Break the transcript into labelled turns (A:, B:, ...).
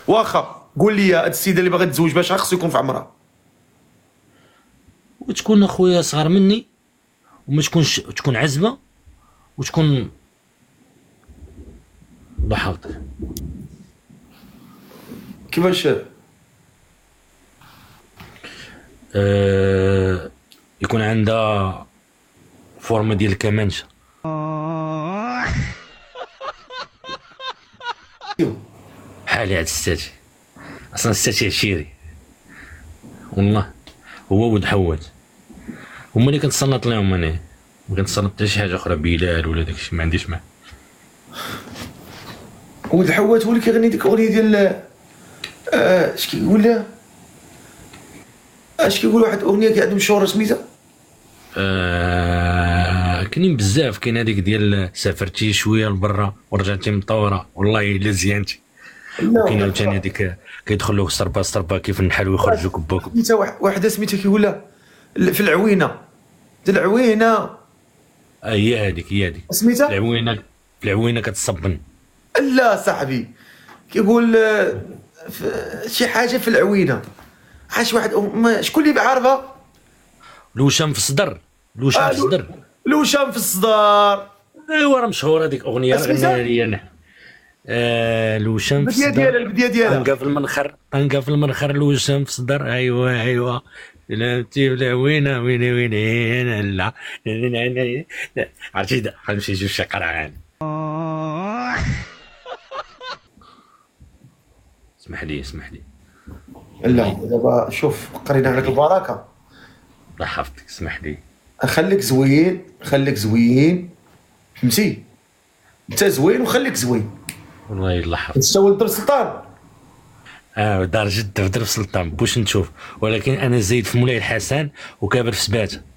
A: واخا قول لي هاد السيده اللي باغا تزوج باش خصو يكون في عمرها؟
B: وتكون اخويا صغر مني، وما تكونش تكون عزبه، وتكون الله يحفظك.
A: كيفاش؟
B: يكون عندها فورمه ديال الكمانشه. بحالي عاد ستاتي، اصلا ستاتي عشيري والله، هو ولد حوات، هما اللي كنتصنت لهم انا، ما كنتصنت حتى شي حاجه اخرى، بلال ولا داكشي ما عنديش معاه.
A: ولد حوات هو اللي كيغني ديك الاغنيه ديال اش كيقول لها؟ اش كيقول واحد الاغنيه قاعد مشهوره سميتها؟
B: كاينين بزاف، كاين هذيك ديال سافرتي شويه لبرا ورجعتي مطوره والله الا زيانتي، وكاين عاوتاني هذيك كيدخل له سربا سربا كيف النحل ويخرجوا كبا كبا.
A: سميتها وحده سميتها كيقول لها في العوينه، العوينه.
B: هي هذيك
A: سميتها
B: في العوينه كتصبن.
A: لا صاحبي كيقول شي حاجه في العوينه، عاش واحد شكون اللي عارفها؟
B: لوشام في الصدر، لوشام في الصدر،
A: لوشام في الصدر.
B: ايوا راه مشهوره هذيك اغنيه غنيها لي انا. لوشام في الصدر،
A: البدايه ديالها
B: طنقه في المنخر، طنقه في المنخر، لوشام في الصدر. ايوا لعبتي ولا وينه وين لا عرفتي غنمشي نجيب شي قرعان. اسمح لي
A: لا دابا شوف قرينا عليك البركه،
B: الله يحفظك. اسمح لي،
A: خليك زوين فهمتي؟ انت زوين وخليك زوين
B: والله الله يحفظك.
A: انت ولد در السلطان.
B: دار جده في درب سلطان بوش نشوف، ولكن انا زايد في مولاي الحسن وكابر في سباته.